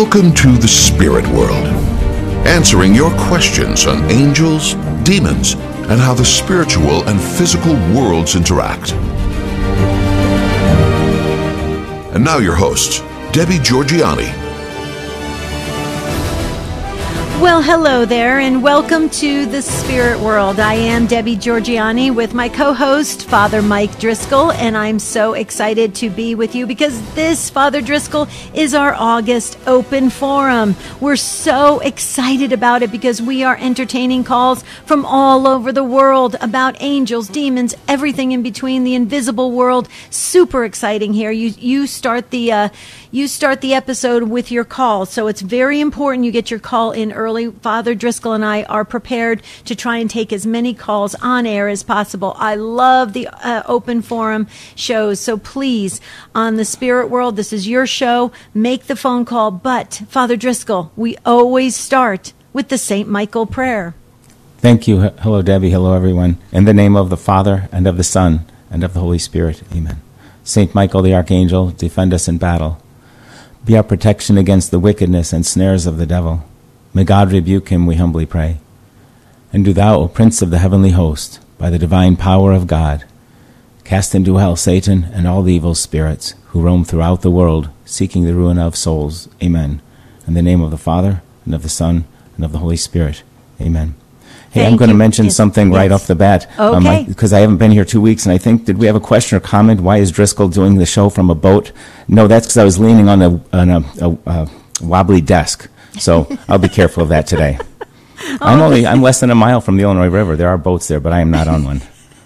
Welcome to the Spirit World, answering your questions on angels, demons, and how the spiritual and physical worlds interact. And now your host, Debbie Georgianni. Well, hello there, and welcome to the Spirit World. I am Debbie Georgianni with my co-host, Father Mike Driscoll, and I'm so excited to be with you because this, Father Driscoll, is our August open forum. We're so excited about it because we are entertaining calls from all over the world about angels, demons, everything in between, the invisible world. Super exciting here. You start the episode with your call, so it's very important you get your call in early. Father Driscoll and I are prepared to try and take as many calls on air as possible. I love the open forum shows, so please, on the Spirit World, this is your show. Make the phone call, but Father Driscoll, we always start with the St. Michael prayer. Thank you. Hello, Debbie. Hello, everyone. In the name of the Father, and of the Son, and of the Holy Spirit. Amen. St. Michael the Archangel, defend us in battle. Be our protection against the wickedness and snares of the devil. May God rebuke him, we humbly pray. And do thou, O Prince of the heavenly host, by the divine power of God, cast into hell Satan and all the evil spirits who roam throughout the world, seeking the ruin of souls. Amen. In the name of the Father, and of the Son, and of the Holy Spirit. Amen. Hey, I'm going to mention something right off the bat. Okay. Because I haven't been here 2 weeks, and I think, did we have a question or comment? Why is Driscoll doing the show from a boat? No, that's because I was leaning on a wobbly desk. So I'll be careful of that today. I'm less than a mile from the Illinois River. There are boats there, but I am not on one.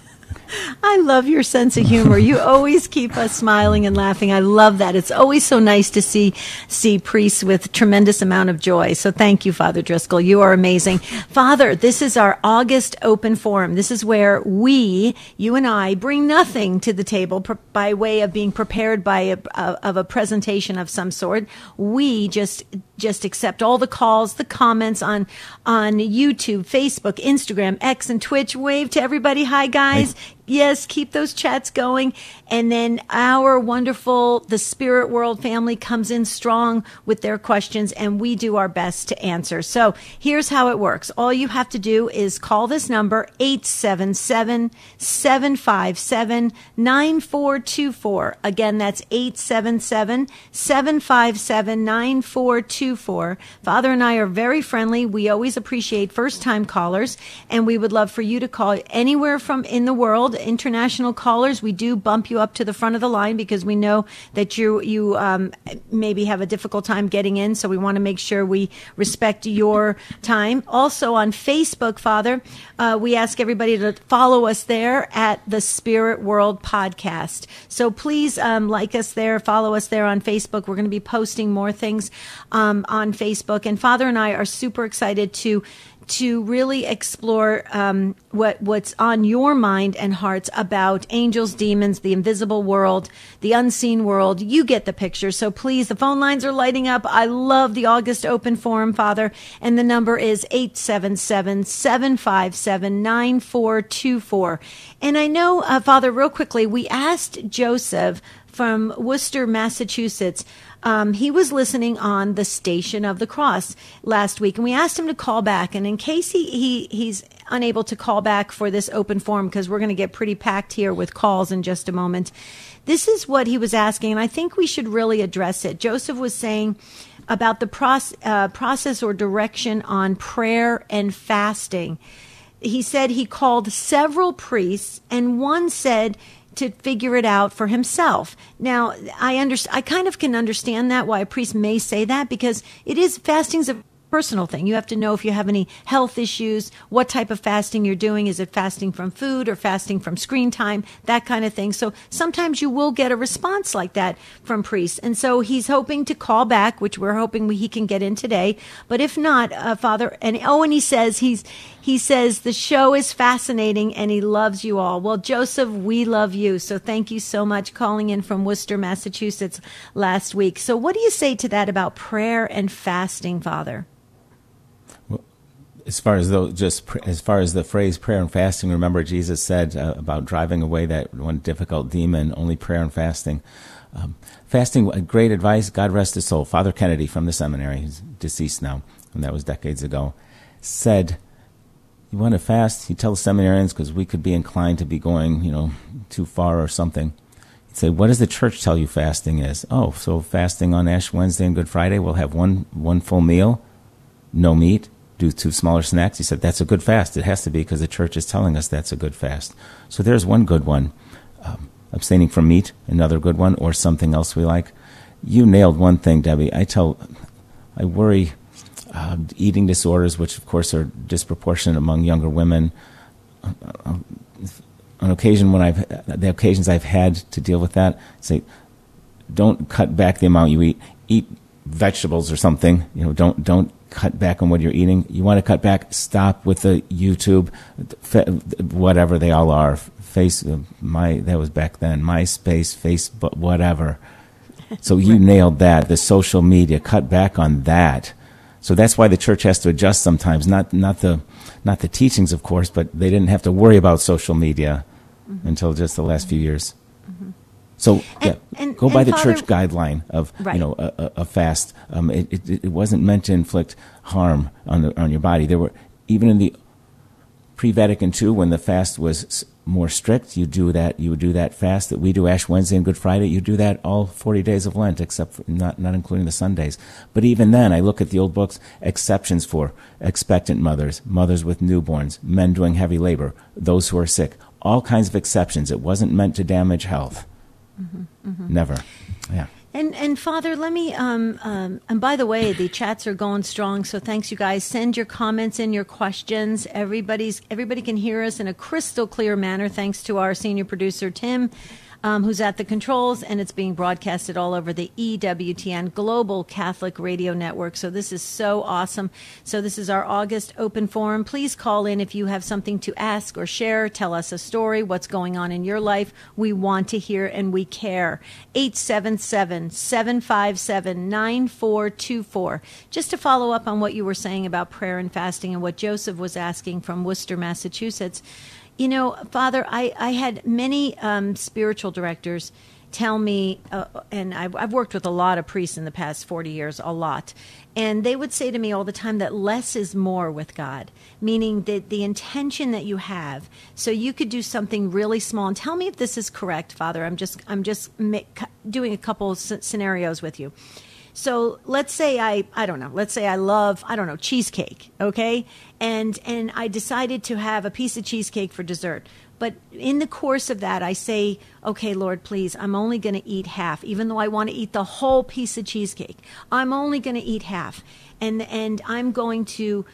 I love your sense of humor. You always keep us smiling and laughing. I love that. It's always so nice to see priests with tremendous amount of joy. So thank you, Father Driscoll. You are amazing. Father, this is our August open forum. This is where you and I, bring nothing to the table by way of being prepared by a presentation of some sort. We just accept all the calls, the comments on YouTube, Facebook, Instagram, X, and Twitch. Wave to everybody. Hi, guys. Yes, keep those chats going. And then our wonderful, the Spirit World family comes in strong with their questions, and we do our best to answer. So here's how it works. All you have to do is call this number, 877-757-9424. Again, that's 877-757-9424. Father and I are very friendly. We always appreciate first-time callers, and we would love for you to call anywhere from in the world. International callers, we do bump you up to the front of the line because we know that you maybe have a difficult time getting in, so we want to make sure we respect your time. Also on Facebook, Father, we ask everybody to follow us there at the Spirit World Podcast. So please like us there, follow us there on Facebook. We're going to be posting more things on Facebook, and Father and I are super excited to really explore what's on your mind and hearts about angels, demons, the invisible world, the unseen world. You get the picture. So please, the phone lines are lighting up. I love the August open forum, Father. And the number is 877-757-9424. And I know, Father, real quickly, we asked Joseph from Worcester, Massachusetts. He was listening on the Station of the Cross last week, and we asked him to call back. And in case he's unable to call back for this open forum, because we're going to get pretty packed here with calls in just a moment, this is what he was asking, and I think we should really address it. Joseph was saying about the process or direction on prayer and fasting. He said he called several priests, and one said to figure it out for himself. Now, I kind of can understand that, why a priest may say that, because fasting's a personal thing. You have to know if you have any health issues, what type of fasting you're doing. Is it fasting from food or fasting from screen time, that kind of thing. So sometimes you will get a response like that from priests. And so he's hoping to call back, which we're hoping he can get in today. But if not, Father, and he says he says the show is fascinating and he loves you all. Well, Joseph, we love you. So thank you so much, calling in from Worcester, Massachusetts last week. So what do you say to that about prayer and fasting, Father? As far as as far as the phrase prayer and fasting, remember Jesus said about driving away that one difficult demon, only prayer and fasting. Fasting, great advice. God rest his soul. Father Kennedy from the seminary, he's deceased now, and that was decades ago, said, "You want to fast?" He'd tell the seminarians, because we could be inclined to be going, too far or something. He'd say, "What does the church tell you fasting is?" "Oh, so fasting on Ash Wednesday and Good Friday, we'll have one full meal, no meat, do 2 smaller snacks." He said, "That's a good fast. It has to be, because the church is telling us that's a good fast." So there's one good one. Abstaining from meat, another good one, or something else we like. You nailed one thing, Debbie. I worry eating disorders, which of course are disproportionate among younger women. On occasion, the occasions I've had to deal with that, say, don't cut back the amount you eat. Eat vegetables or something. Don't cut back on what you're eating. You want to cut back, stop with the YouTube, whatever they all are. That was back then. MySpace, Facebook, whatever. So you nailed that. The social media, cut back on that. So that's why the church has to adjust sometimes. Not the teachings, of course, but they didn't have to worry about social media until just the last few years. So go by the church guideline of a fast. It wasn't meant to inflict harm on your body. There were, even in the pre-Vatican II, when the fast was more strict, you would do that fast that we do Ash Wednesday and Good Friday. You do that all 40 days of Lent, except for not including the Sundays. But even then, I look at the old books, exceptions for expectant mothers, mothers with newborns, men doing heavy labor, those who are sick, all kinds of exceptions. It wasn't meant to damage health. Never. Yeah. And Father, let me, and by the way, the chats are going strong, so thanks, you guys. Send your comments and your questions. Everybody can hear us in a crystal clear manner, thanks to our senior producer, Tim, who's at the controls, and it's being broadcasted all over the EWTN Global Catholic Radio Network. So this is so awesome. So this is our August open forum. Please call in if you have something to ask or share. Tell us a story, what's going on in your life. We want to hear and we care. 877-757-9424. Just to follow up on what you were saying about prayer and fasting and what Joseph was asking from Worcester, Massachusetts. Father, I had many spiritual directors tell me, and I've worked with a lot of priests in the past 40 years, a lot, and they would say to me all the time that less is more with God, meaning that the intention that you have, so you could do something really small. And tell me if this is correct, Father. I'm just doing a couple of scenarios with you. So let's say I love, cheesecake, okay? And I decided to have a piece of cheesecake for dessert. But in the course of that, I say, okay, Lord, please, I'm only going to eat half, even though I want to eat the whole piece of cheesecake. I'm only going to eat half. And I'm going to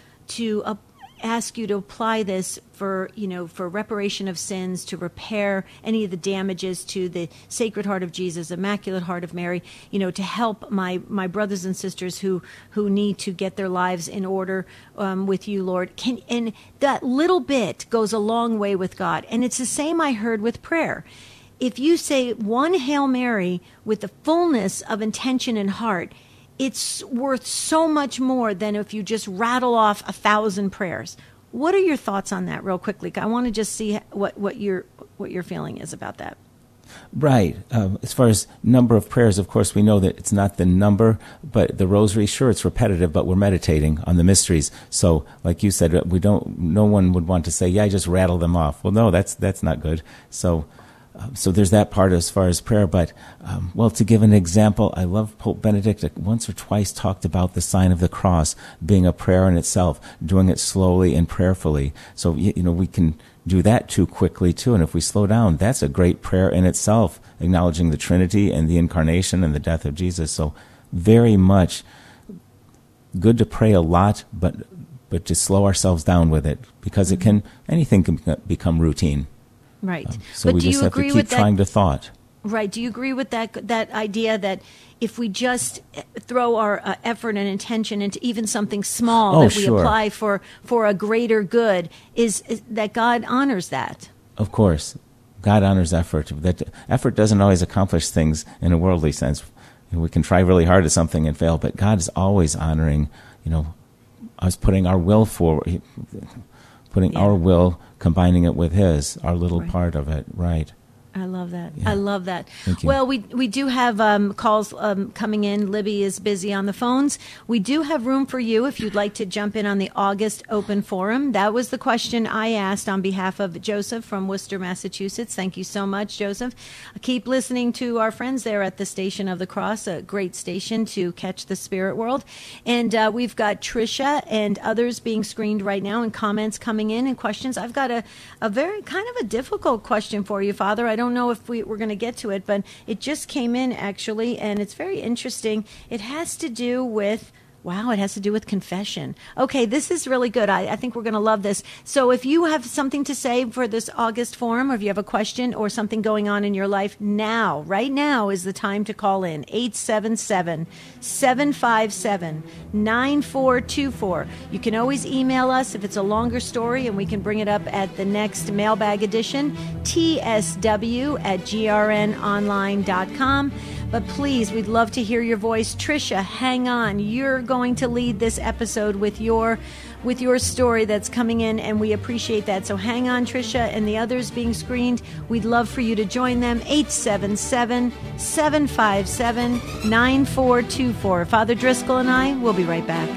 ask you to apply this for reparation of sins, to repair any of the damages to the Sacred Heart of Jesus, Immaculate Heart of Mary, to help my brothers and sisters who need to get their lives in order with you, Lord. And that little bit goes a long way with God. And it's the same I heard with prayer. If you say one Hail Mary with the fullness of intention and heart, it's worth so much more than if you just rattle off 1,000 prayers. What are your thoughts on that, real quickly? I want to just see what your feeling is about that. Right. As far as number of prayers, of course, we know that it's not the number, but the rosary, sure, it's repetitive, but we're meditating on the mysteries. So, like you said, no one would want to say, yeah, I just rattle them off. Well, no, that's not good. So there's that part as far as prayer. But, to give an example, I love Pope Benedict once or twice talked about the sign of the cross being a prayer in itself, doing it slowly and prayerfully. So, we can do that too quickly, too. And if we slow down, that's a great prayer in itself, acknowledging the Trinity and the Incarnation and the death of Jesus. So very much good to pray a lot, but to slow ourselves down with it, because anything can become routine. Right. So but we just have to keep trying to thought. Right. Do you agree with that idea that if we just throw our effort and intention into even something small that we apply for a greater good, is that God honors that? Of course. God honors effort. That effort doesn't always accomplish things in a worldly sense. We can try really hard at something and fail, but God is always honoring, us putting our will forward, putting our will, combining it with his, our little part of it, right. I love that. Yeah. I love that. Thank you. Well, we do have calls coming in. Libby is busy on the phones. We do have room for you if you'd like to jump in on the August Open Forum. That was the question I asked on behalf of Joseph from Worcester, Massachusetts. Thank you so much, Joseph. Keep listening to our friends there at the Station of the Cross, a great station to catch the spirit world. And we've got Tricia and others being screened right now and comments coming in and questions. I've got a very kind of a difficult question for you, Father. I don't know if we're going to get to it, but it just came in actually, and it's very interesting. It has to do with confession. Okay, this is really good. I think we're going to love this. So if you have something to say for this August forum, or if you have a question or something going on in your life right now is the time to call in. 877-757-9424. You can always email us if it's a longer story, and we can bring it up at the next mailbag edition, tsw@grnonline.com. But please, we'd love to hear your voice. Tricia, hang on. You're going to lead this episode with your story that's coming in, and we appreciate that. So hang on, Tricia, and the others being screened. We'd love for you to join them. 877-757-9424. Father Driscoll and I will be right back.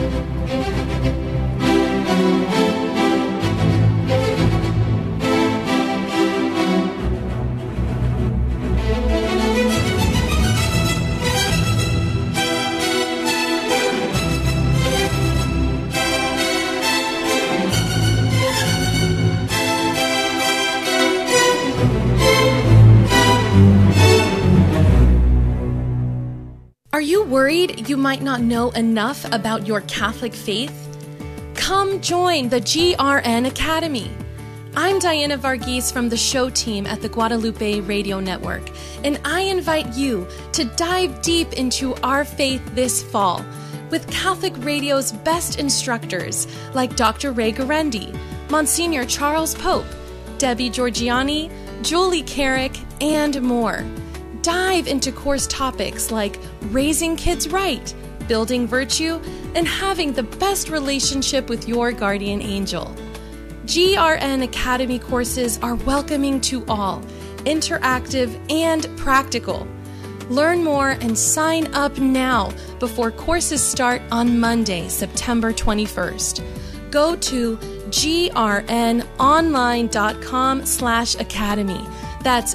Are you worried you might not know enough about your Catholic faith? Come join the GRN Academy. I'm Diana Varghese from the show team at the Guadalupe Radio Network, and I invite you to dive deep into our faith this fall with Catholic Radio's best instructors like Dr. Ray Guarendi, Monsignor Charles Pope, Debbie Georgiani, Julie Carrick, and more. Dive into course topics like raising kids right, building virtue, and having the best relationship with your guardian angel. GRN Academy courses are welcoming to all, interactive and practical. Learn more and sign up now before courses start on Monday, September 21st. Go to grnonline.com/academy. That's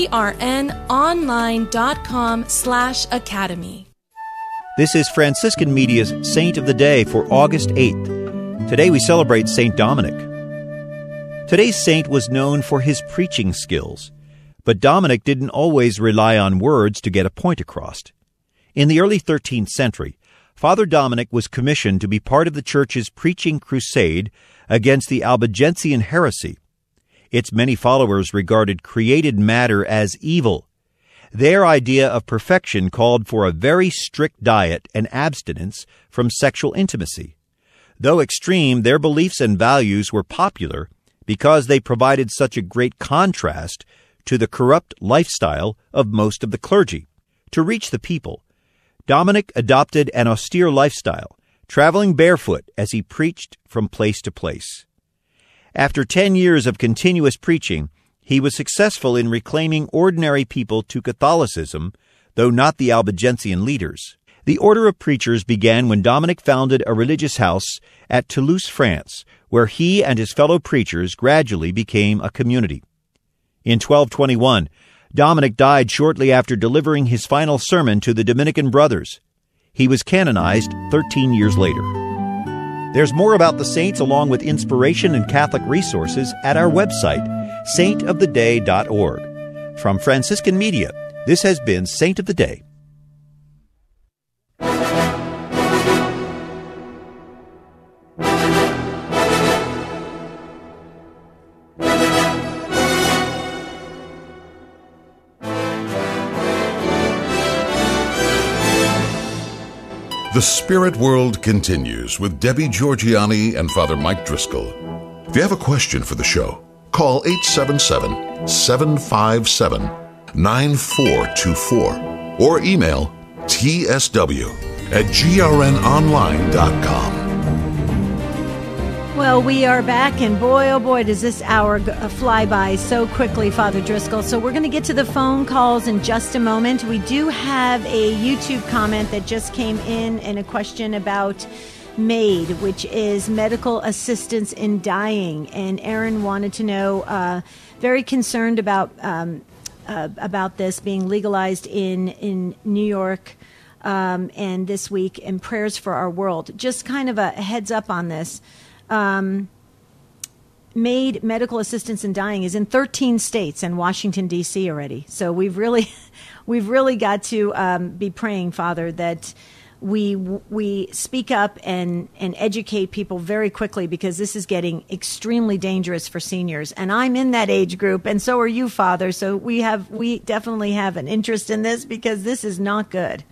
grnonline.com/academy. This is Franciscan Media's Saint of the Day for August 8th. Today we celebrate Saint Dominic. Today's saint was known for his preaching skills, but Dominic didn't always rely on words to get a point across. In the early 13th century, Father Dominic was commissioned to be part of the Church's preaching crusade against the Albigensian heresy. Its many followers regarded created matter as evil. Their idea of perfection called for a very strict diet and abstinence from sexual intimacy. Though extreme, their beliefs and values were popular because they provided such a great contrast to the corrupt lifestyle of most of the clergy. To reach the people, Dominic adopted an austere lifestyle, traveling barefoot as he preached from place to place. After 10 years of continuous preaching, he was successful in reclaiming ordinary people to Catholicism, though not the Albigensian leaders. The order of preachers began when Dominic founded a religious house at Toulouse, France, where he and his fellow preachers gradually became a community. In 1221, Dominic died shortly after delivering his final sermon to the Dominican brothers. He was canonized 13 years later. There's more about the saints along with inspiration and Catholic resources at our website, saintoftheday.org. From Franciscan Media, this has been Saint of the Day. The Spirit World continues with Debbie Georgiani and Father Mike Driscoll. If you have a question for the show, call 877-757-9424 or email tsw@grnonline.com. Well, we are back, and boy, oh boy, does this hour fly by so quickly, Father Driscoll. So we're going to get to the phone calls in just a moment. We do have a YouTube comment that just came in and a question about MAID, which is medical assistance in dying. And Aaron wanted to know, very concerned about this being legalized in New York and this week, and prayers for our world. Just kind of a heads up on this. MAID, medical assistance in dying, is in 13 states and Washington, D.C. already. So we've really got to be praying, Father, that we speak up and educate people very quickly, because this is getting extremely dangerous for seniors. And I'm in that age group, and so are you, Father. So we definitely have an interest in this, because this is not good.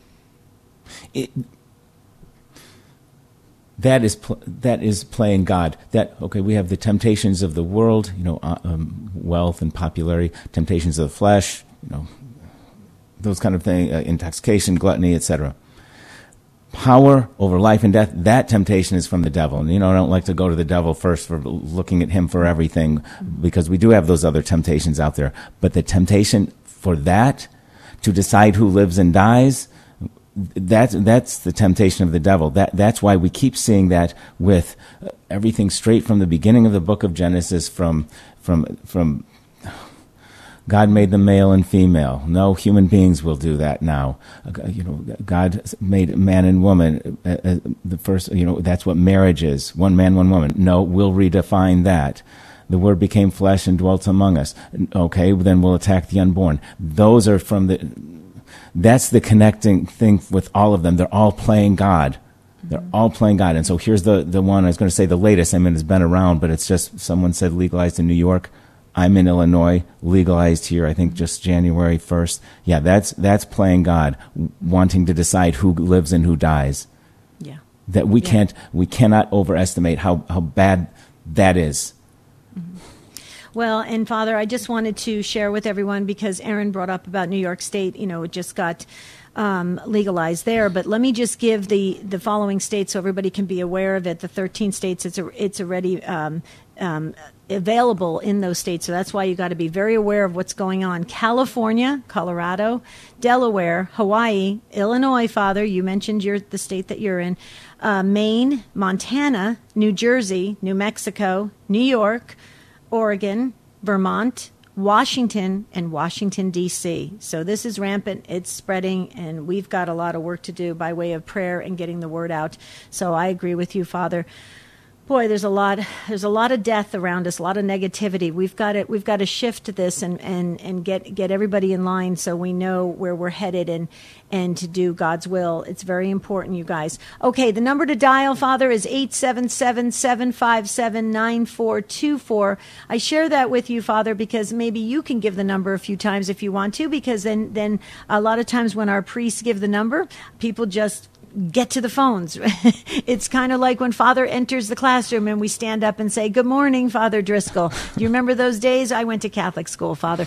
That is playing God. We have the temptations of the world, wealth and popularity, temptations of the flesh, those kind of things, intoxication, gluttony, etc. Power over life and death, that temptation is from the devil. And, I don't like to go to the devil first for looking at him for everything, because we do have those other temptations out there. But the temptation for that, to decide who lives and dies, that's the temptation of the devil. That's why we keep seeing that with everything straight from the beginning of the book of Genesis, from God made them male and female. No human beings will do that now. God made man and woman. The first, that's what marriage is. One man, one woman. No, we'll redefine that. The Word became flesh and dwelt among us. Okay, then we'll attack the unborn. Those are that's the connecting thing with all of them. They're all playing God. They're all playing God. And so here's the one, I was going to say the latest. It's been around, but it's just, someone said legalized in New York. I'm in Illinois, legalized here, I think just January 1st. Yeah, that's playing God, wanting to decide who lives and who dies. Yeah. That we cannot overestimate how bad that is. Well, and Father, I just wanted to share with everyone, because Aaron brought up about New York State, it just got legalized there. But let me just give the following states so everybody can be aware of it. The 13 states, it's already available in those states. So that's why you got to be very aware of what's going on. California, Colorado, Delaware, Hawaii, Illinois, Father, you mentioned the state that you're in, Maine, Montana, New Jersey, New Mexico, New York, Oregon, Vermont, Washington, and Washington, D.C. So this is rampant. It's spreading, and we've got a lot of work to do by way of prayer and getting the word out. So I agree with you, Father. Boy, there's a lot of death around us, a lot of negativity. We've got to shift this and get everybody in line, so we know where we're headed and to do God's will. It's very important, you guys. Okay, the number to dial, Father, is 877-757-9424. I share that with you, Father, because maybe you can give the number a few times if you want to, because then a lot of times when our priests give the number, people just get to the phones. It's kind of like when Father enters the classroom and we stand up and say, "Good morning, Father Driscoll." Do you remember those days? I went to Catholic school, Father.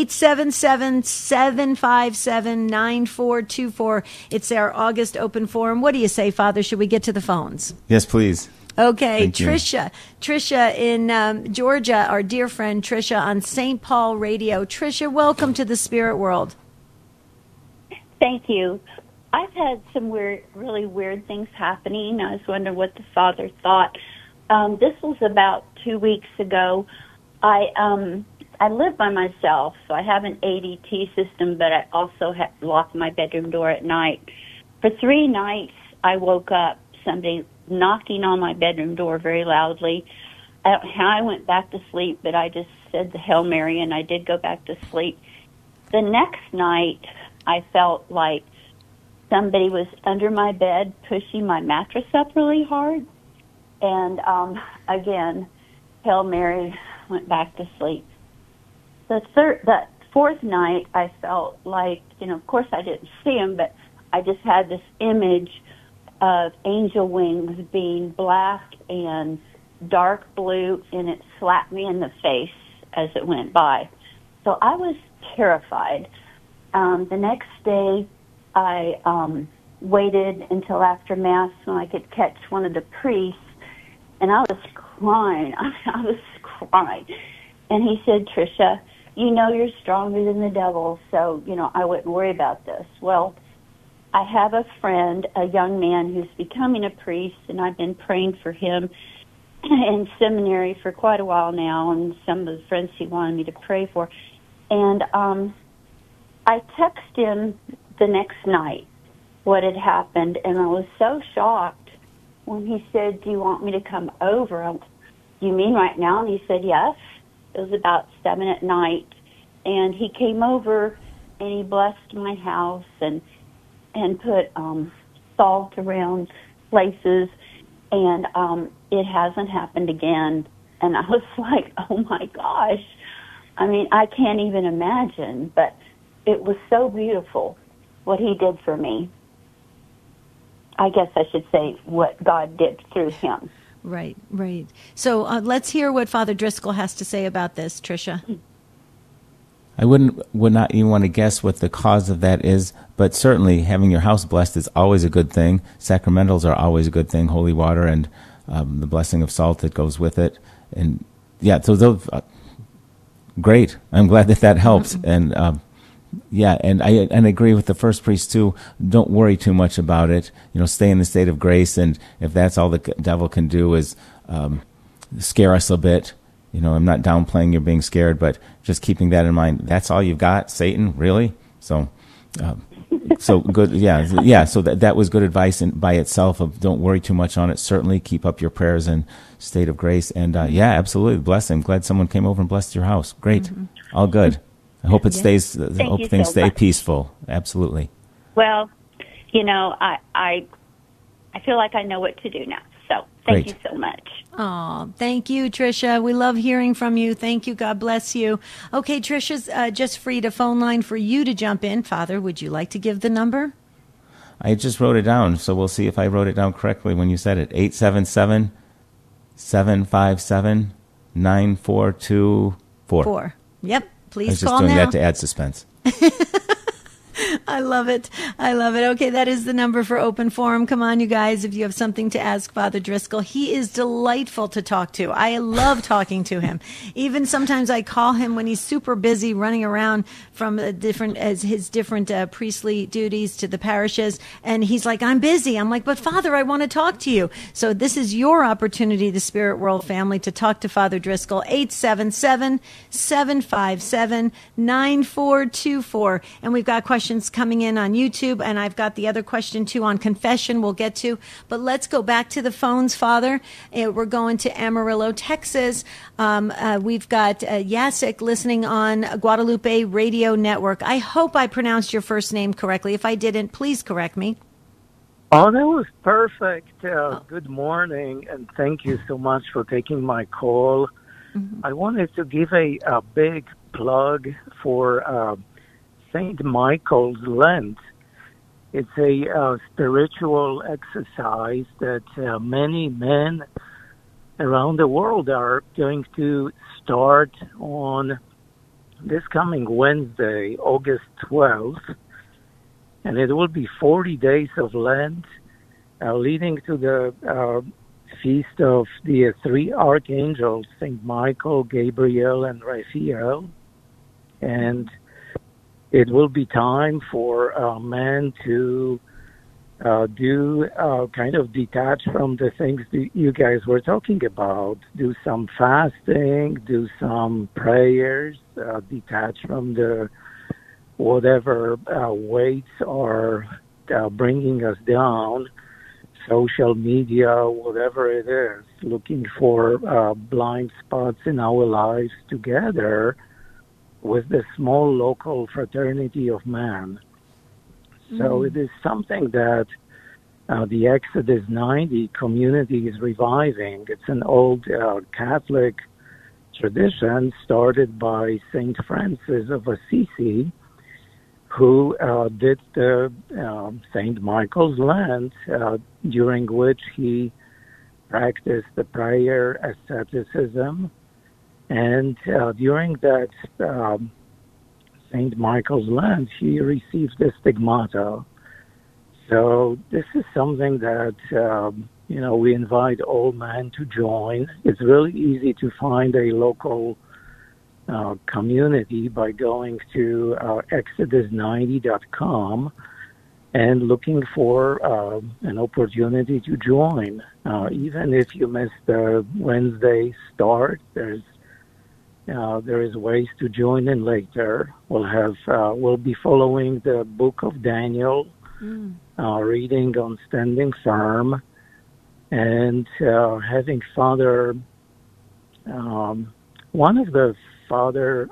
877-757-9424. It's our August open forum. What do you say, Father? Should we get to the phones? Yes, please. Okay, Thank you. Trisha in Georgia, our dear friend Trisha on St. Paul Radio. Trisha, welcome to the spirit world. Thank you. I've had some really weird things happening. I was wondering what the Father thought. This was about 2 weeks ago. I live by myself, so I have an ADT system, but I also lock my bedroom door at night. For 3 nights, I woke up, somebody knocking on my bedroom door very loudly. I don't know how I went back to sleep, but I just said the Hail Mary, and I did go back to sleep. The next night, I felt like somebody was under my bed pushing my mattress up really hard. And again, Hail Mary, went back to sleep. The fourth night, I felt like, of course I didn't see him, but I just had this image of angel wings being black and dark blue, and it slapped me in the face as it went by. So I was terrified. The next day, I waited until after Mass when I could catch one of the priests, And I was crying. I was crying. And he said, Tricia, you know you're stronger than the devil, so, I wouldn't worry about this. Well, I have a friend, a young man who's becoming a priest, and I've been praying for him in seminary for quite a while now, and some of the friends he wanted me to pray for. And I texted him the next night what had happened, and I was so shocked when he said, do you want me to come over? You mean right now? And he said, yes. It was about 7 at night, and he came over, and he blessed my house and put salt around places, and it hasn't happened again. And I was like, oh, my gosh. I mean, I can't even imagine, but it was so beautiful what he did for me. I guess I should say what God did through him. Right. So let's hear what Father Driscoll has to say about this, Tricia. I would not even want to guess what the cause of that is, but certainly having your house blessed is always a good thing. Sacramentals are always a good thing, holy water and the blessing of salt that goes with it. And yeah, so those, great. I'm glad that helps. And and I agree with the first priest too. Don't worry too much about it. Stay in the state of grace, and if that's all the devil can do is scare us a bit. I'm not downplaying you're being scared, but just keeping that in mind. That's all you've got, Satan, really? So good. Yeah. So that was good advice by itself. Of don't worry too much on it. Certainly keep up your prayers in state of grace, and absolutely bless him. Glad someone came over and blessed your house. Great, all good. I hope it stays. I hope things stay peaceful. Absolutely. Well, I feel like I know what to do now. So thank you so much. Oh, thank you, Tricia. We love hearing from you. Thank you. God bless you. Okay, Tricia's just freed a phone line for you to jump in. Father, would you like to give the number? I just wrote it down, so we'll see if I wrote it down correctly when you said it. 877-757-9424. Yep. Please I was just call doing now. that to add suspense. I love it. Okay, that is the number for Open Forum. Come on, you guys, if you have something to ask Father Driscoll. He is delightful to talk to. I love talking to him. Even sometimes I call him when he's super busy running around from his different priestly duties to the parishes, and he's like, I'm busy. I'm like, but Father, I want to talk to you. So this is your opportunity, the Spirit World family, to talk to Father Driscoll. 877-757-9424. And we've got questions coming in on YouTube, and I've got the other question too on confession we'll get to. But let's go back to the phones, Father. We're going to Amarillo, Texas. We've got Jacek listening on Guadalupe Radio Network. I hope I pronounced your first name correctly. If I didn't, please correct me. Oh, that was perfect. Good morning, and thank you so much for taking my call. Mm-hmm. I wanted to give a big plug for St. Michael's Lent. It's a spiritual exercise that many men around the world are going to start on this coming Wednesday, August 12th. And it will be 40 days of Lent, leading to the feast of the three archangels, St. Michael, Gabriel, and Raphael. And it will be time for men to kind of detach from the things that you guys were talking about. Do some fasting, do some prayers, detach from the whatever weights are bringing us down, social media, whatever it is, looking for blind spots in our lives together with the small local fraternity of man. So it is something that the Exodus 90 community is reviving. It's an old Catholic tradition started by St. Francis of Assisi, who did the St. Michael's Lent, during which he practiced the prayer asceticism. And during that St. Michael's Lent, he received the stigmata. So this is something that we invite all men to join. It's really easy to find a local community by going to Exodus90.com and looking for an opportunity to join. Even if you miss the Wednesday start, there is ways to join in later. We'll be following the book of Daniel, reading on standing firm, and having Father, one of the Father,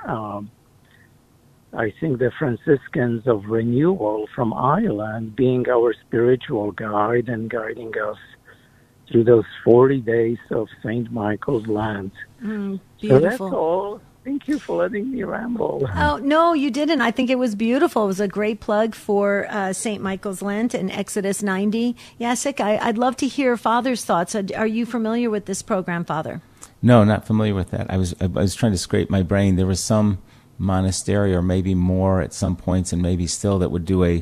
I think the Franciscans of Renewal from Ireland, being our spiritual guide and guiding us through those 40 days of St. Michael's Lent. Beautiful. So that's all. Thank you for letting me ramble. Oh, no, you didn't. I think it was beautiful. It was a great plug for St. Michael's Lent and Exodus 90. Jacek, I'd love to hear Father's thoughts. Are you familiar with this program, Father? No, not familiar with that. I was trying to scrape my brain. There was some monastery, or maybe more at some points, and maybe still, that would do a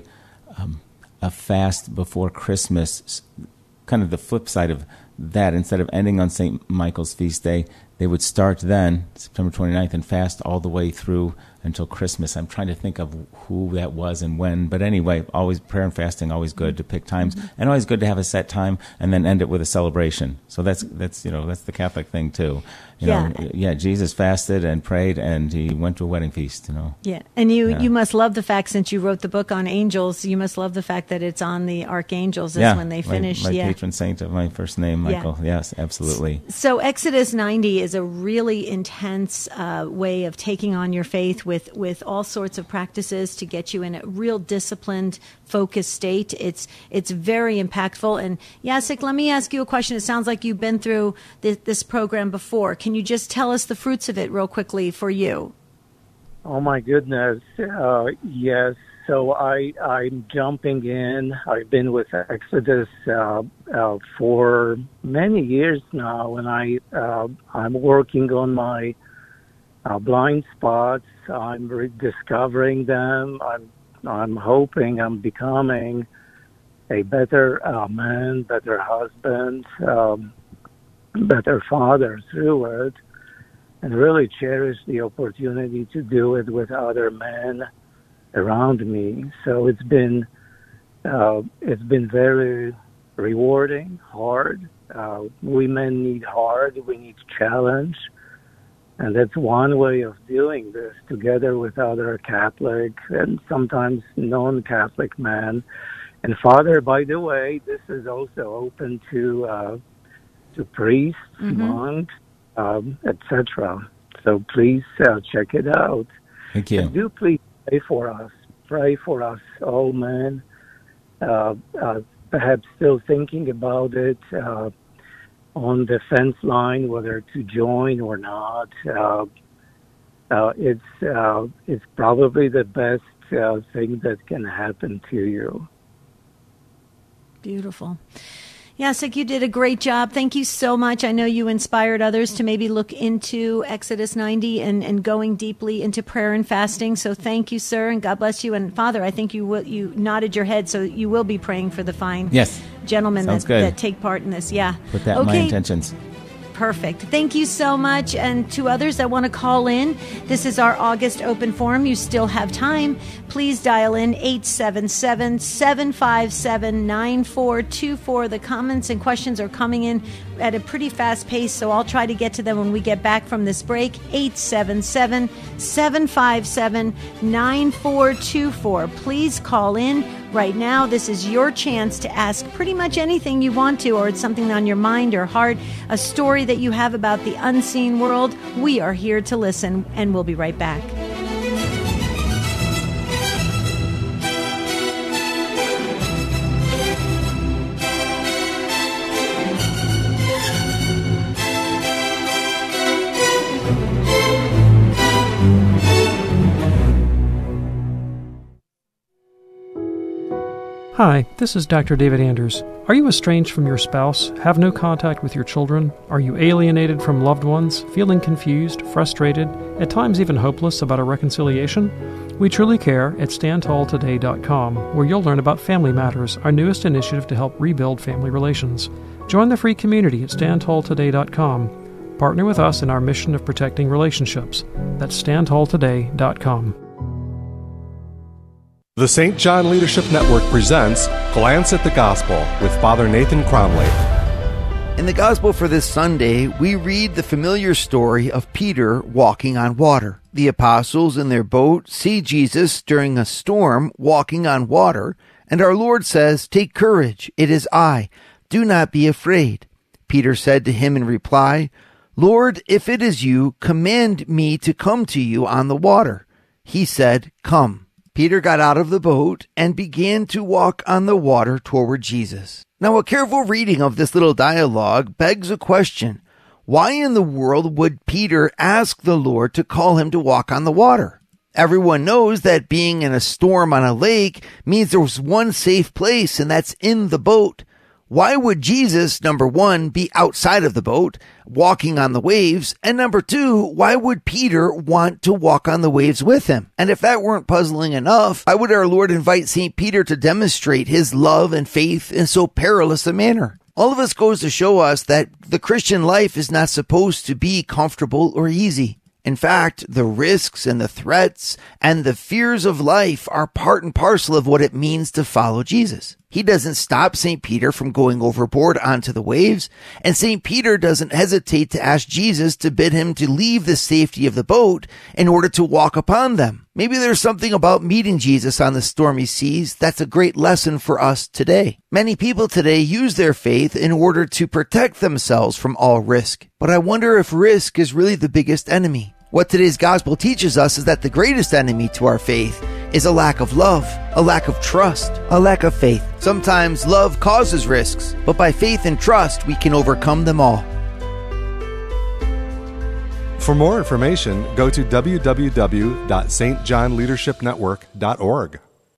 fast before Christmas, kind of the flip side of that. Instead of ending on St. Michael's feast day, they would start then, September 29th, and fast all the way through until Christmas. I'm trying to think of who that was and when. But anyway, always prayer and fasting, always good to pick times, and always good to have a set time and then end it with a celebration. So that's the Catholic thing too. Jesus fasted and prayed, and he went to a wedding feast. Yeah, and you must love the fact, since you wrote the book on angels, you must love the fact that it's on the archangels. Is when they finish. My patron saint of my first name, Michael. Yeah. Yes, absolutely. So Exodus 90 is a really intense way of taking on your faith with all sorts of practices to get you in a real disciplined, focused state. It's very impactful. And Jacek, let me ask you a question. It sounds like you've been through this program before. Can you just tell us the fruits of it real quickly for you? Oh my goodness, yes. So I'm jumping in. I've been with Exodus for many years now, and I'm working on my blind spots. I'm rediscovering them. I'm hoping I'm becoming a better man, better husband, better father through it, and really cherish the opportunity to do it with other men around me. So it's been very rewarding, hard. We men need hard. We need challenge. And that's one way of doing this, together with other Catholic and sometimes non-Catholic men. And Father, by the way, this is also open to priests, monks, etc. So please check it out. Thank you. And do please pray for us. Pray for us, all men. Perhaps still thinking about it, on the fence line, whether to join or not. It's probably the best thing that can happen to you. Beautiful. Jacek, you did a great job. Thank you so much. I know you inspired others to maybe look into Exodus 90 and going deeply into prayer and fasting. So thank you, sir, and God bless you. And Father, I think you nodded your head, so you will be praying for the fine gentlemen that take part in this. Yeah. Put that in my intentions. Perfect. Thank you so much. And to others that want to call in, this is our August open forum. You still have time. Please dial in 877-757-9424. The comments and questions are coming in at a pretty fast pace, so I'll try to get to them when we get back from this break. 877-757-9424. Please call in right now. This is your chance to ask pretty much anything you want to, or it's something on your mind or heart, a story that you have about the unseen world. We are here to listen, and we'll be right back. Hi, this is Dr. David Anders. Are you estranged from your spouse, have no contact with your children? Are you alienated from loved ones, feeling confused, frustrated, at times even hopeless about a reconciliation? We truly care at StandTallToday.com, where you'll learn about Family Matters, our newest initiative to help rebuild family relations. Join the free community at standtalltoday.com. Partner with us in our mission of protecting relationships. That's standtalltoday.com. The St. John Leadership Network presents Glance at the Gospel with Father Nathan Cromley. In the Gospel for this Sunday, we read the familiar story of Peter walking on water. The apostles in their boat see Jesus during a storm walking on water, and our Lord says, "Take courage, it is I. Do not be afraid." Peter said to him in reply, "Lord, if it is you, command me to come to you on the water." He said, "Come." Peter got out of the boat and began to walk on the water toward Jesus. Now, a careful reading of this little dialogue begs a question. Why in the world would Peter ask the Lord to call him to walk on the water? Everyone knows that being in a storm on a lake means there's one safe place, and that's in the boat. Why would Jesus, number one, be outside of the boat, walking on the waves? And number two, why would Peter want to walk on the waves with him? And if that weren't puzzling enough, why would our Lord invite St. Peter to demonstrate his love and faith in so perilous a manner? All of this goes to show us that the Christian life is not supposed to be comfortable or easy. In fact, the risks and the threats and the fears of life are part and parcel of what it means to follow Jesus. He doesn't stop St. Peter from going overboard onto the waves, and St. Peter doesn't hesitate to ask Jesus to bid him to leave the safety of the boat in order to walk upon them. Maybe there's something about meeting Jesus on the stormy seas that's a great lesson for us today. Many people today use their faith in order to protect themselves from all risk, but I wonder if risk is really the biggest enemy. What today's gospel teaches us is that the greatest enemy to our faith is a lack of love, a lack of trust, a lack of faith. Sometimes love causes risks, but by faith and trust, we can overcome them all. For more information, go to www.stjohnleadershipnetwork.org.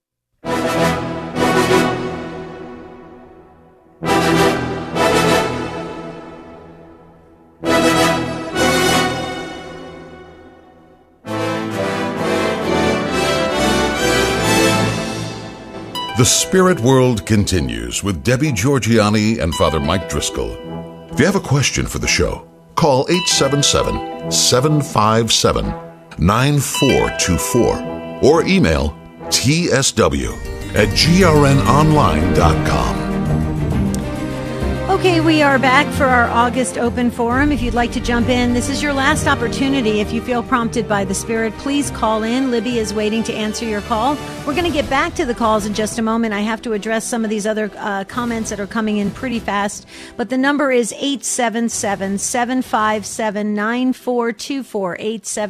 The Spirit World continues with Debbie Georgiani and Father Mike Driscoll. If you have a question for the show, call 877-757-9424 or email tsw@grnonline.com. Okay, we are back for our August open forum. If you'd like to jump in, this is your last opportunity. If you feel prompted by the Spirit, please call in. Libby is waiting to answer your call. We're going to get back to the calls in just a moment. I have to address some of these other comments that are coming in pretty fast. But the number is 877-757-9424.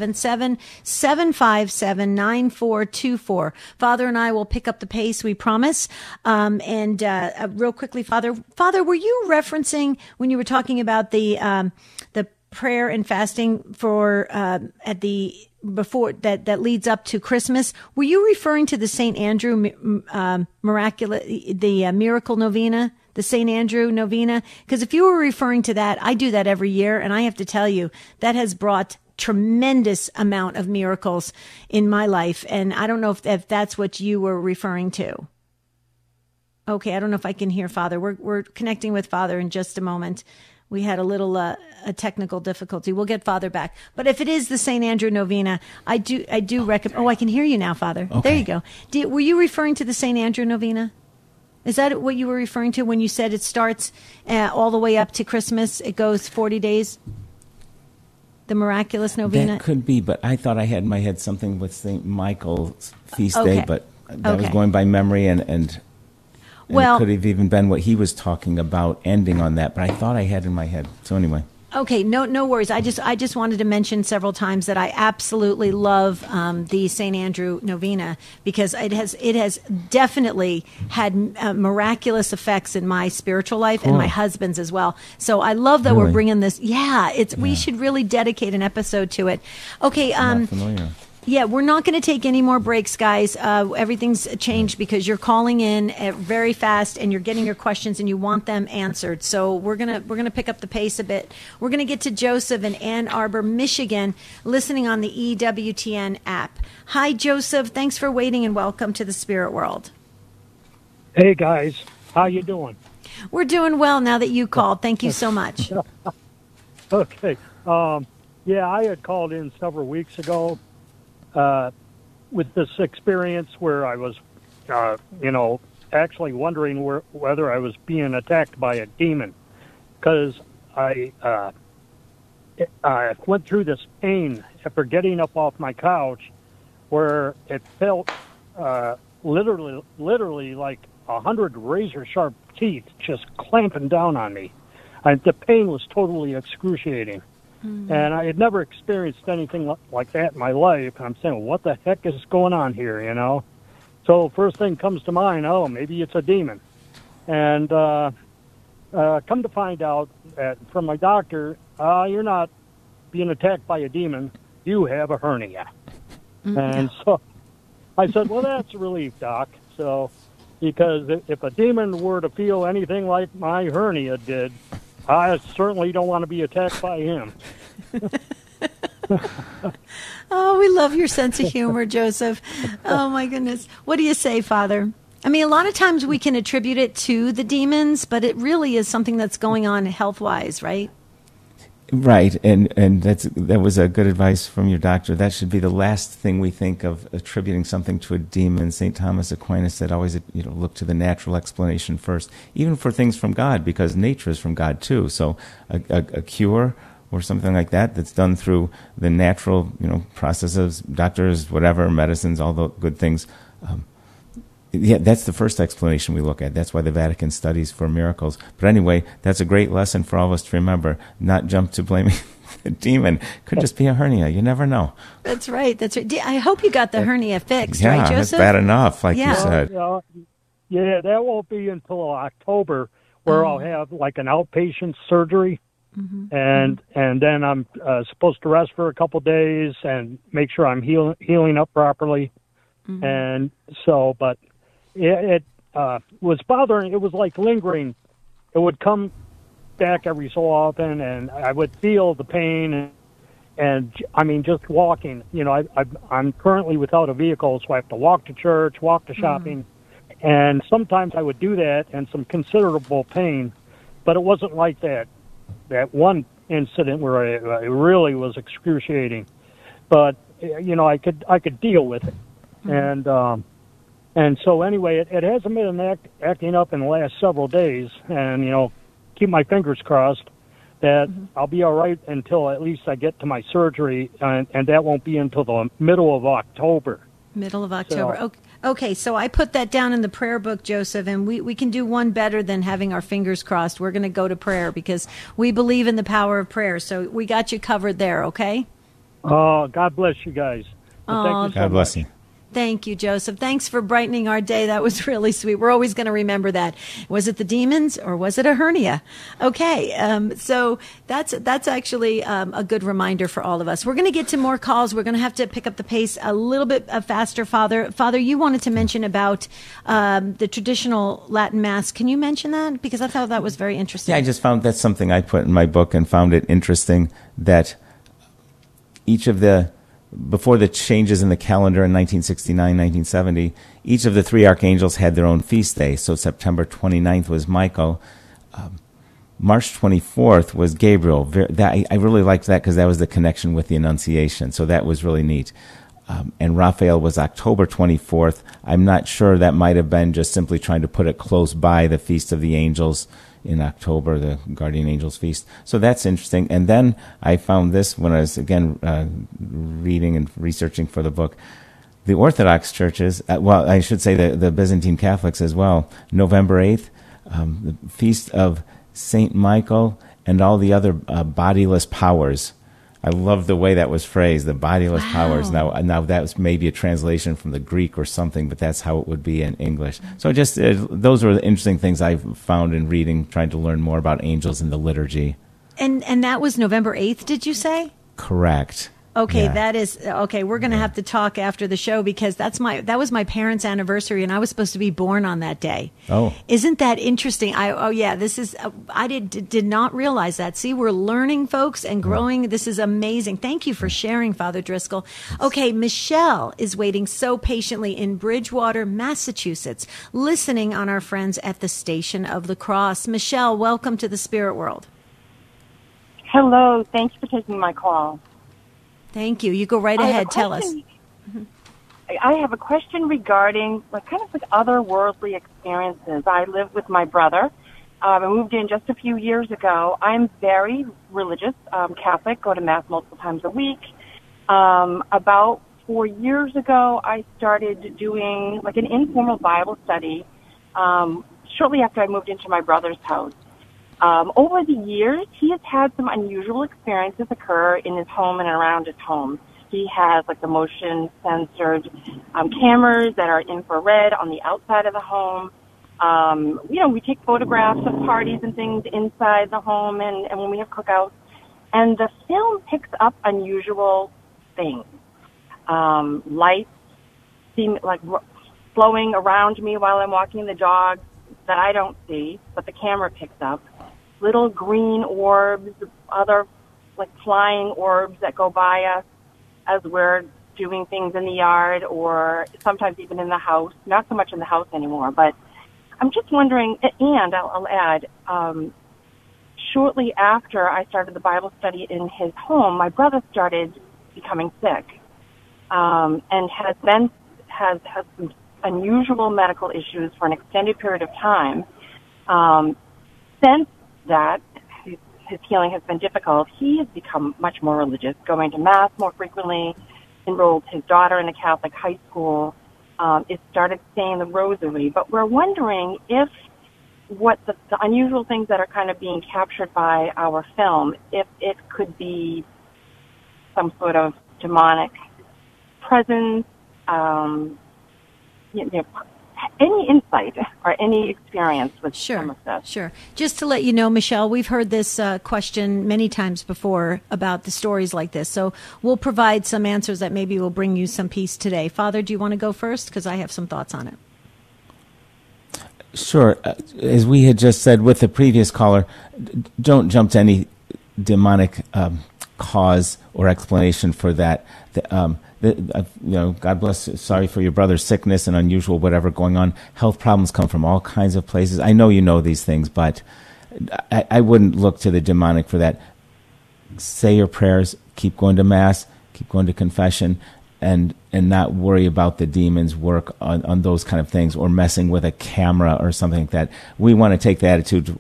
877-757-9424. Father and I will pick up the pace, we promise. Real quickly, Father, were you referencing when you were talking about the prayer and fasting for before that leads up to Christmas? Were you referring to the St. Andrew Miracle Novena, the St. Andrew Novena? Because if you were referring to that, I do that every year, and I have to tell you that has brought tremendous amount of miracles in my life, and I don't know if that's what you were referring to. Okay, I don't know if I can hear Father. We're connecting with Father in just a moment. We had a little a technical difficulty. We'll get Father back. But if it is the St. Andrew Novena, I do recommend. Oh, I can hear you now, Father. Okay. There you go. Were you referring to the St. Andrew Novena? Is that what you were referring to when you said it starts all the way up to Christmas? It goes 40 days? The miraculous novena? That could be, but I thought I had in my head something with St. Michael's feast day, but that was going by memory and well, it could have even been what he was talking about, ending on that. But I thought I had in my head. So anyway. Okay, no worries. I just wanted to mention several times that I absolutely love the St. Andrew Novena because it has definitely had miraculous effects in my spiritual life and my husband's as well. So I love that we're bringing this. Yeah, we should really dedicate an episode to it. Okay. Not familiar. Yeah, we're not going to take any more breaks, guys. Everything's changed because you're calling in very fast and you're getting your questions and you want them answered. So we're gonna pick up the pace a bit. We're gonna get to Joseph in Ann Arbor, Michigan, listening on the EWTN app. Hi, Joseph. Thanks for waiting and welcome to the Spirit World. Hey, guys. How you doing? We're doing well now that you called. Thank you so much. Okay. Yeah, I had called in several weeks ago with this experience where I was, actually wondering whether I was being attacked by a demon, because I went through this pain after getting up off my couch where it felt literally like 100 razor-sharp teeth just clamping down on me. The pain was totally excruciating. Mm-hmm. And I had never experienced anything like that in my life. I'm saying, what the heck is going on here, So first thing comes to mind, maybe it's a demon. And come to find out that from my doctor, you're not being attacked by a demon. You have a hernia. Mm-hmm. And so I said, well, that's a relief, Doc. So, because if a demon were to feel anything like my hernia did, I certainly don't want to be attacked by him. Oh, we love your sense of humor, Joseph. Oh, my goodness. What do you say, Father? I mean, a lot of times we can attribute it to the demons, but it really is something that's going on health-wise, right? Right, and that was a good advice from your doctor. That should be the last thing we think of attributing something to a demon. St. Thomas Aquinas said always, look to the natural explanation first, even for things from God, because nature is from God too. So a cure or something like that that's done through the natural, processes, doctors, whatever, medicines, all the good things. Yeah, that's the first explanation we look at. That's why the Vatican studies for miracles. But anyway, that's a great lesson for all of us to remember. Not jump to blaming the demon. Could just be a hernia. You never know. That's right. That's right. I hope you got the hernia fixed, right, Joseph? Yeah, that's bad enough, like you said. Yeah, that won't be until October, where I'll have like an outpatient surgery. Mm-hmm. And then I'm supposed to rest for a couple days and make sure I'm healing up properly. Mm-hmm. And so, but it was bothering. It was like lingering. It would come back every so often, and I would feel the pain. And I mean, just walking. I'm currently without a vehicle, so I have to walk to church, walk to shopping, and sometimes I would do that, and some considerable pain. But it wasn't like that one incident where it really was excruciating. But I could deal with it. And so anyway, it hasn't been acting up in the last several days, and keep my fingers crossed that I'll be all right until at least I get to my surgery, and that won't be until the middle of October. Middle of October. Okay, so I put that down in the prayer book, Joseph, and we can do one better than having our fingers crossed. We're going to go to prayer because we believe in the power of prayer. So we got you covered there, okay? Oh, God bless you guys. Thank you so God bless much. you. Thank you, Joseph. Thanks for brightening our day. That was really sweet. We're always going to remember that. Was it the demons or was it a hernia? Okay, so that's actually a good reminder for all of us. We're going to get to more calls. We're going to have to pick up the pace a little bit faster, Father. Father, you wanted to mention about the traditional Latin Mass. Can you mention that? Because I thought that was very interesting. Yeah, I just found that's something I put in my book and found it interesting that each of before the changes in the calendar in 1969, 1970, each of the three archangels had their own feast day. So September 29th was Michael. March 24th was Gabriel. I really liked that because that was the connection with the Annunciation. So that was really neat. And Raphael was October 24th. I'm not sure. That might have been just simply trying to put it close by the Feast of the Angels in October, the Guardian Angels Feast. So that's interesting. And then I found this when I was, again, reading and researching for the book. The Orthodox churches, I should say the Byzantine Catholics as well, November 8th, the Feast of St. Michael and all the other bodiless powers. I love the way that was phrased, the bodiless powers. Now that was maybe a translation from the Greek or something, but that's how it would be in English. So just those were the interesting things I found in reading, trying to learn more about angels in the liturgy. And that was November 8th, did you say? Correct. Okay, Yeah. that is okay. We're going to have to talk after the show because that was my parents' anniversary, and I was supposed to be born on that day. Oh. Isn't that interesting? This is. I did not realize that. See, we're learning, folks, and growing. This is amazing. Thank you for sharing, Father Driscoll. Okay, Michelle is waiting so patiently in Bridgewater, Massachusetts, listening on our friends at the Station of the Cross. Michelle, welcome to the Spirit World. Hello. Thanks for taking my call. Thank you. You go right ahead. Tell us. I have a question regarding kind of otherworldly experiences. I live with my brother. I moved in just a few years ago. I'm very religious, Catholic, go to Mass multiple times a week. About 4 years ago, I started doing an informal Bible study shortly after I moved into my brother's house. Over the years, he has had some unusual experiences occur in his home and around his home. He has the motion censored cameras that are infrared on the outside of the home. We take photographs of parties and things inside the home and when we have cookouts. And the film picks up unusual things. Lights seem flowing around me while I'm walking the dog that I don't see, but the camera picks up. Little green orbs, other flying orbs that go by us as we're doing things in the yard or sometimes even in the house. Not so much in the house anymore, but I'm just wondering, and I'll add, shortly after I started the Bible study in his home, my brother started becoming sick and has some unusual medical issues for an extended period of time. Since that, his healing has been difficult. He has become much more religious, going to Mass more frequently, enrolled his daughter in a Catholic high school, started saying the rosary. But we're wondering if what the unusual things that are kind of being captured by our film, if it could be some sort of demonic presence, any insight or any experience with some of this? Sure. Just to let you know, Michelle, we've heard this question many times before about the stories like this. So we'll provide some answers that maybe will bring you some peace today. Father, do you want to go first? Because I have some thoughts on it. Sure. As we had just said with the previous caller, don't jump to any demonic cause or explanation for that. God bless. Sorry for your brother's sickness and unusual whatever going on. Health problems come from all kinds of places. I know you know these things, but I wouldn't look to the demonic for that. Say your prayers. Keep going to Mass. Keep going to confession, and not worry about the demon's work on those kind of things or messing with a camera or something like that. We want to take the attitude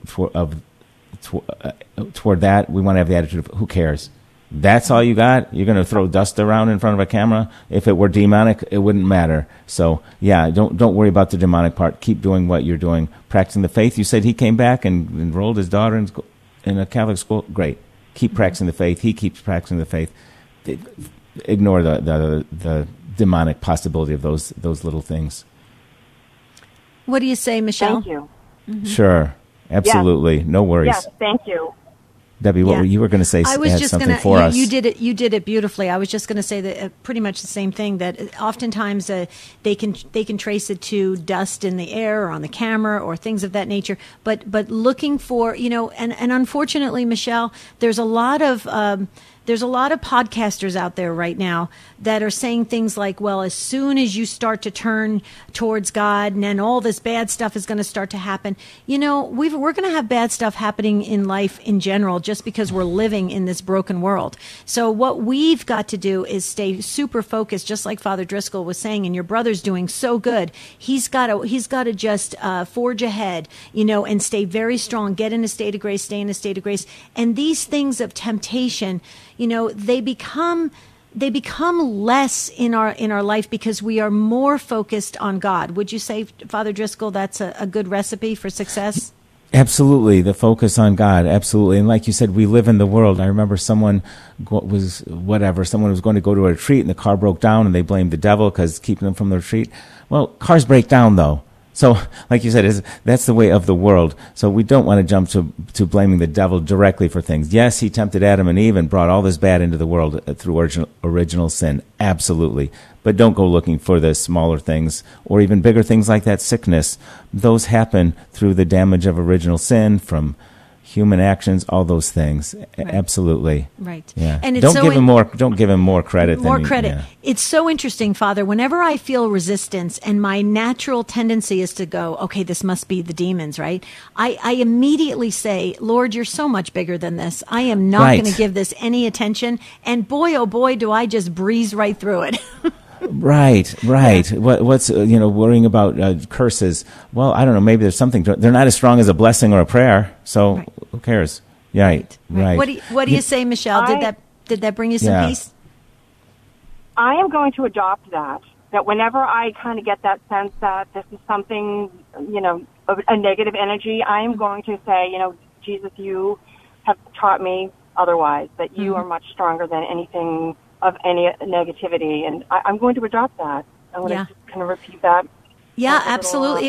toward that. We want to have the attitude of who cares. That's all you got? You're going to throw dust around in front of a camera? If it were demonic, it wouldn't matter. So, yeah, don't worry about the demonic part. Keep doing what you're doing. Practicing the faith. You said he came back and enrolled his daughter in a Catholic school. Great. Keep practicing the faith. He keeps practicing the faith. Ignore the demonic possibility of those little things. What do you say, Michelle? Thank you. Mm-hmm. Sure. Absolutely. Yes. No worries. Yes, thank you. Debbie, what were you were going to say? I was just something for us. You did it beautifully. I was just going to say that pretty much the same thing. That oftentimes they can trace it to dust in the air or on the camera or things of that nature. But looking for and unfortunately, Michelle, there's a lot of podcasters out there right now that are saying things like, well, as soon as you start to turn towards God and then all this bad stuff is going to start to happen. We're going to have bad stuff happening in life in general just because we're living in this broken world. So what we've got to do is stay super focused, just like Father Driscoll was saying, and your brother's doing so good. He's got to just forge ahead, and stay very strong, get in a state of grace, stay in a state of grace. And these things of temptation, they become less in our life because we are more focused on God. Would you say, Father Driscoll, that's a good recipe for success? Absolutely, the focus on God, absolutely. And like you said, we live in the world. I remember someone was going to go to a retreat and the car broke down and they blamed the devil because keeping them from the retreat. Well, cars break down though. So, like you said, that's the way of the world. So we don't want to jump to blaming the devil directly for things. Yes, he tempted Adam and Eve and brought all this bad into the world through original sin. Absolutely. But don't go looking for the smaller things or even bigger things like that sickness. Those happen through the damage of original sin from human actions, all those things. Right. Absolutely. Right. Yeah. And it's don't give him more credit. More credit. Yeah. It's so interesting, Father. Whenever I feel resistance and my natural tendency is to go, okay, this must be the demons, right? I immediately say, Lord, you're so much bigger than this. I am not going to give this any attention. And boy, oh boy, do I just breeze right through it. Right. Yeah. What's worrying about curses? Well, I don't know. Maybe there's something. They're not as strong as a blessing or a prayer. So who cares? Right. What do you say, Michelle? Did that bring you some peace? I am going to adopt that. That whenever I kind of get that sense that this is something, a negative energy, I am going to say, Jesus, you have taught me otherwise. That you are much stronger than anything of any negativity, and I'm going to adopt that. I'm going to just kind of repeat that. Yeah, absolutely.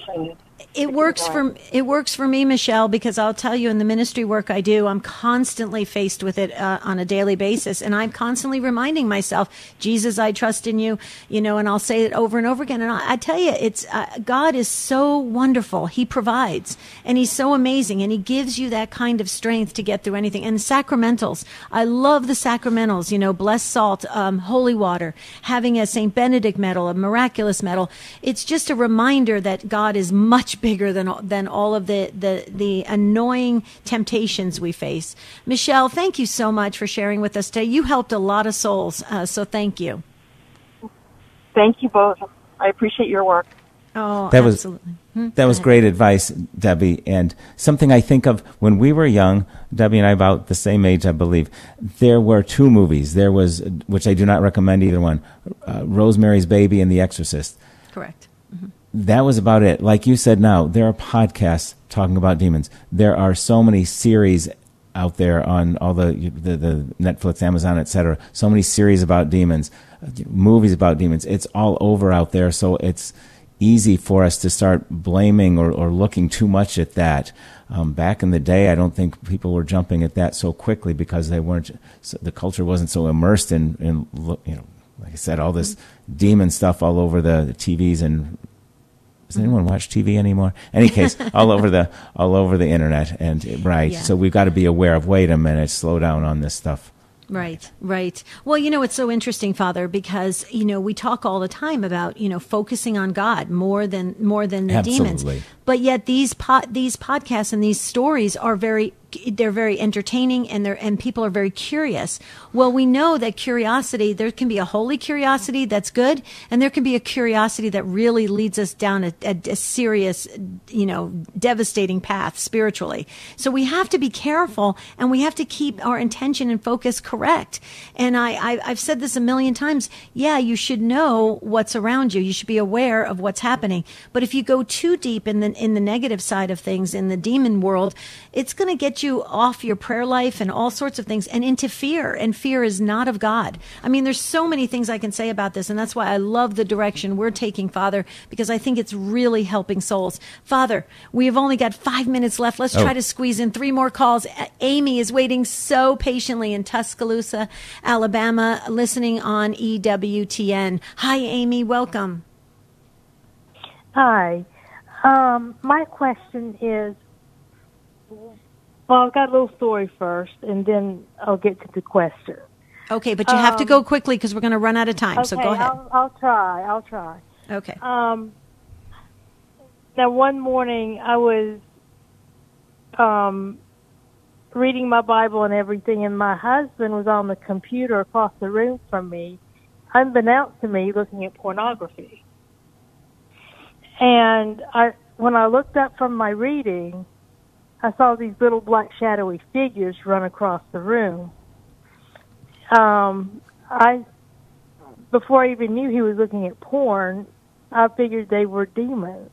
It works for me, Michelle, because I'll tell you, in the ministry work I do, I'm constantly faced with it on a daily basis, and I'm constantly reminding myself, Jesus, I trust in you, and I'll say it over and over again. And I tell you, it's God is so wonderful. He provides, and He's so amazing, and He gives you that kind of strength to get through anything. And sacramentals, I love the sacramentals. Blessed salt, holy water, having a St. Benedict medal, a miraculous medal. It's just a reminder that God is much bigger than all of the annoying temptations we face. Michelle, thank you so much for sharing with us today. You helped a lot of souls, so thank you. Thank you both. I appreciate your work. Oh, absolutely. That was great advice, Debbie. And something I think of when we were young, Debbie and I about the same age, I believe, there were two movies. There was, which I do not recommend either one, Rosemary's Baby and The Exorcist. Correct. That was about it. Like you said now, there are podcasts talking about demons. There are so many series out there on all the Netflix, Amazon, etc. So many series about demons, movies about demons. It's all over out there. So it's easy for us to start blaming or looking too much at that. Back in the day, I don't think people were jumping at that so quickly because the culture wasn't so immersed in like I said, all this demon stuff all over the TVs and. Does anyone watch TV anymore? Any case, all over the internet, and So we've got to be aware of. Wait a minute, slow down on this stuff. Right. Well, it's so interesting, Father, because we talk all the time about focusing on God more than the demons. But yet these podcasts and these stories are very entertaining, and people are very curious. Well, we know that curiosity, there can be a holy curiosity that's good, and there can be a curiosity that really leads us down a serious, devastating path spiritually. So we have to be careful, and we have to keep our intention and focus correct. And I've said this a million times. Yeah, you should know what's around you. You should be aware of what's happening. But if you go too deep in the negative side of things, in the demon world, it's going to get you off your prayer life and all sorts of things and into fear. And fear is not of God. I mean, there's so many things I can say about this. And that's why I love the direction we're taking, Father, because I think it's really helping souls. Father, we have only got 5 minutes left. Let's try to squeeze in 3 more calls. Amy is waiting so patiently in Tuscaloosa, Alabama, listening on EWTN. Hi, Amy. Welcome. Hi. My question is, well, I've got a little story first, and then I'll get to the question. Okay, but you have to go quickly because we're going to run out of time, okay, so go ahead. I'll try. Okay. Now, one morning I was reading my Bible and everything, and my husband was on the computer across the room from me, unbeknownst to me, looking at pornography. And when I looked up from my reading, I saw these little black shadowy figures run across the room. Before I even knew he was looking at porn, I figured they were demons.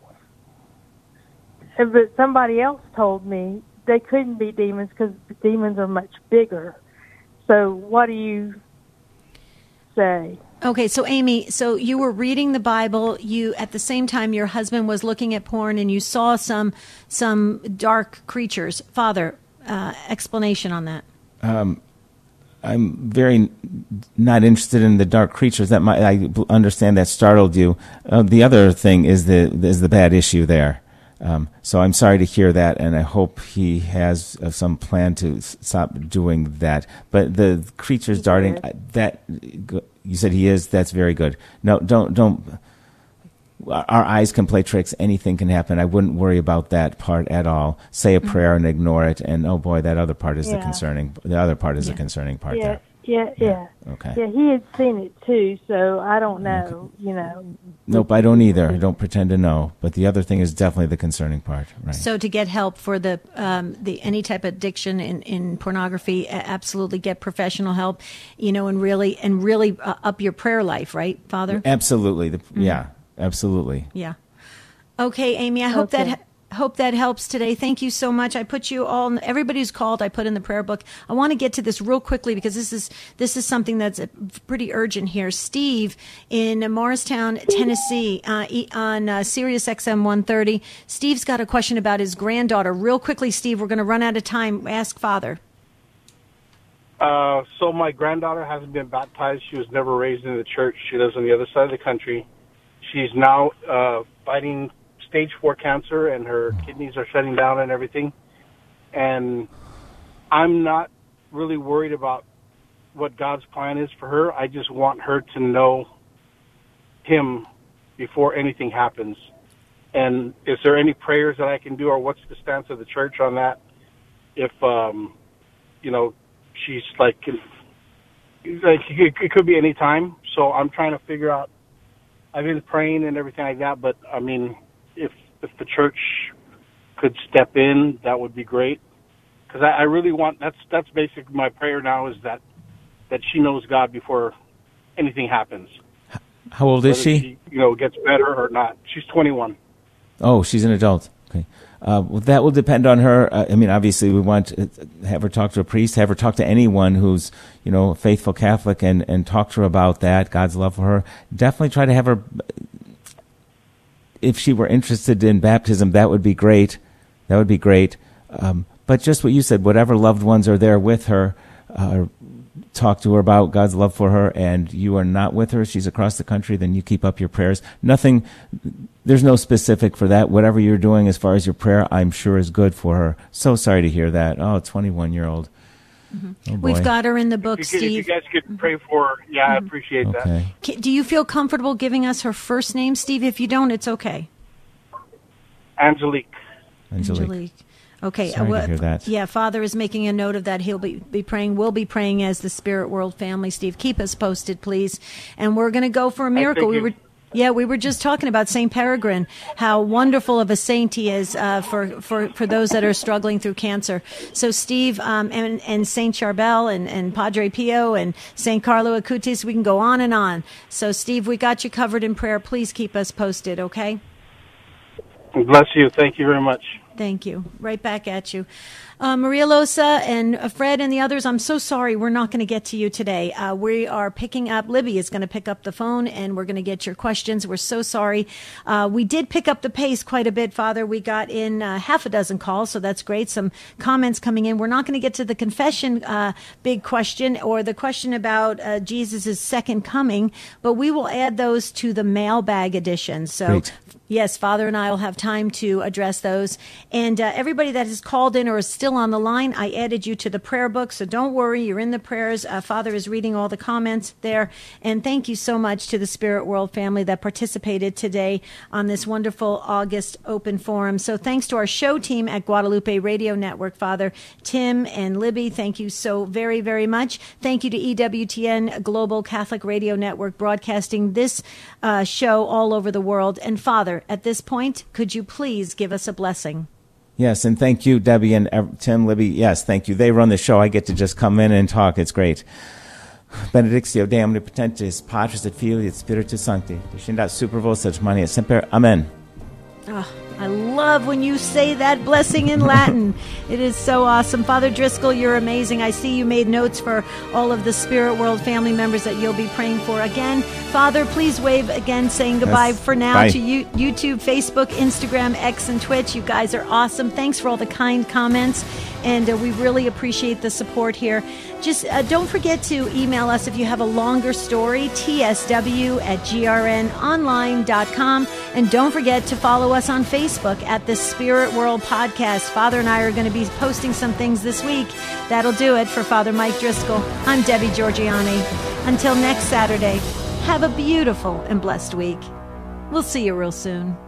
But somebody else told me they couldn't be demons because the demons are much bigger. So what do you say. Okay, so Amy, so you were reading the Bible. You, at the same time, your husband was looking at porn, and you saw some dark creatures. Father, explanation on that. I'm very not interested in the dark creatures. I understand that startled you. The other thing is the bad issue there. So I'm sorry to hear that, and I hope he has some plan to stop doing that. But the creatures darting, that you said he is, that's very good. No, don't. Our eyes can play tricks. Anything can happen. I wouldn't worry about that part at all. Say a prayer and ignore it. And oh boy, that other part is the concerning. The other part is the concerning part there. Yeah. Okay. Yeah, he had seen it too, so I don't know. Okay. Nope, I don't either. I don't pretend to know. But the other thing is definitely the concerning part. Right. So to get help for the any type of addiction in pornography, absolutely get professional help. And really up your prayer life, right, Father? Absolutely. Yeah. Absolutely. Yeah. Okay, Amy, I hope that helps today. Thank you so much. I put you all, everybody who's called, I put in the prayer book. I want to get to this real quickly because this is something that's pretty urgent here. Steve in Morristown, Tennessee, on Sirius XM 130. Steve's got a question about his granddaughter. Real quickly, Steve, we're going to run out of time. Ask Father. So my granddaughter hasn't been baptized. She was never raised in the church. She lives on the other side of the country. She's now fighting stage 4 cancer, and her kidneys are shutting down and everything. And I'm not really worried about what God's plan is for her. I just want her to know Him before anything happens. And is there any prayers that I can do, or what's the stance of the church on that? If, she's it could be any time. So I'm trying to figure out. I've been praying and everything like that, but I mean, if the church could step in, that would be great. Because I really want, that's basically my prayer now, is that she knows God before anything happens. How old is she? Gets better or not. She's 21. Oh, she's an adult. Okay. Well, that will depend on her. Obviously, we want to have her talk to a priest, have her talk to anyone who's, a faithful Catholic, and talk to her about that, God's love for her. Definitely try to have her, if she were interested in baptism, that would be great. That would be great. But just what you said, whatever loved ones are there with her, talk to her about God's love for her, and you are not with her, she's across the country, then you keep up your prayers. There's no specific for that. Whatever you're doing as far as your prayer, I'm sure is good for her. So sorry to hear that. Oh, 21-year-old. Mm-hmm. Oh, we've got her in the book, Steve. If you guys could pray for her, I appreciate that. Do you feel comfortable giving us her first name, Steve? If you don't, it's okay. Angelique. Okay. Sorry to hear that. Yeah, Father is making a note of that. He'll be praying. We'll be praying as the Spirit World family. Steve, keep us posted, please. And we're going to go for a miracle. We were just talking about St. Peregrine, how wonderful of a saint he is for those that are struggling through cancer. So Steve and St. Charbel and Padre Pio and St. Carlo Acutis, we can go on and on. So Steve, we got you covered in prayer. Please keep us posted, okay? Bless you. Thank you very much. Thank you. Right back at you. Maria Losa and Fred and the others, I'm so sorry we're not going to get to you today. We are picking up, Libby is going to pick up the phone, and we're going to get your questions. We're so sorry. We did pick up the pace quite a bit, Father. We got in half a dozen calls, so that's great. Some comments coming in. We're not going to get to the confession big question or the question about Jesus' second coming, but we will add those to the mailbag edition. So, great. Yes, Father and I will have time to address those. And everybody that has called in or is still on the line, I added you to the prayer book, so don't worry, you're in the prayers. Father is reading all the comments there. And thank you so much to the Spirit World family that participated today on this wonderful August open forum. So thanks to our show team at Guadalupe Radio Network, Father Tim and Libby, thank you so very, very much. Thank you to EWTN Global Catholic Radio Network broadcasting this show all over the world. And Father, at this point, could you please give us a blessing? Yes, and thank you, Debbie and Tim, Libby. Yes, thank you. They run the show. I get to just come in and talk. It's great. Benedictio Dei omnipotentis, Patris et Filii et Spiritus Sancti, descendat super vos et semper. Amen. I love when you say that blessing in Latin. It is so awesome. Father Driscoll, you're amazing. I see you made notes for all of the Spirit World family members that you'll be praying for. Again, Father, please wave again, saying goodbye for now. Bye. To YouTube, Facebook, Instagram, X, and Twitch. You guys are awesome. Thanks for all the kind comments, and we really appreciate the support here. Just don't forget to email us if you have a longer story, tsw@grnonline.com. And don't forget to follow us on Facebook at the Spirit World Podcast. Father and I are going to be posting some things this week. That'll do it for Father Mike Driscoll. I'm Debbie Georgianni. Until next Saturday, have a beautiful and blessed week. We'll see you real soon.